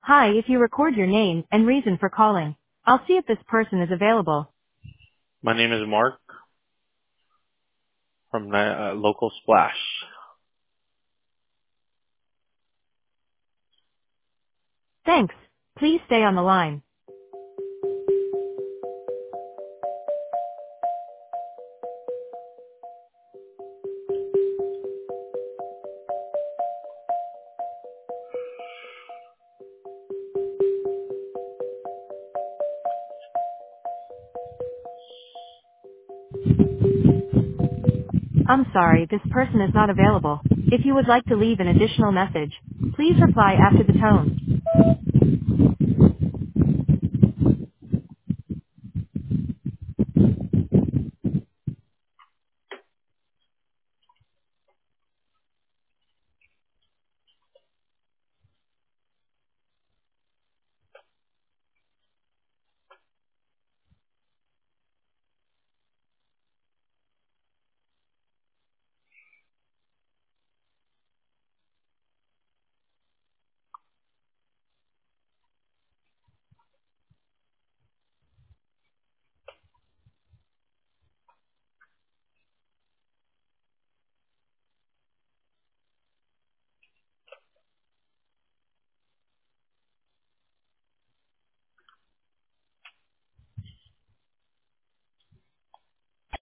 Hi, if you record your name and reason for calling, I'll see if this person is available. My name is Mark from Local Splash. Thanks. Please stay on the line. I'm sorry, this person is not available. If you would like to leave an additional message, please reply after the tone.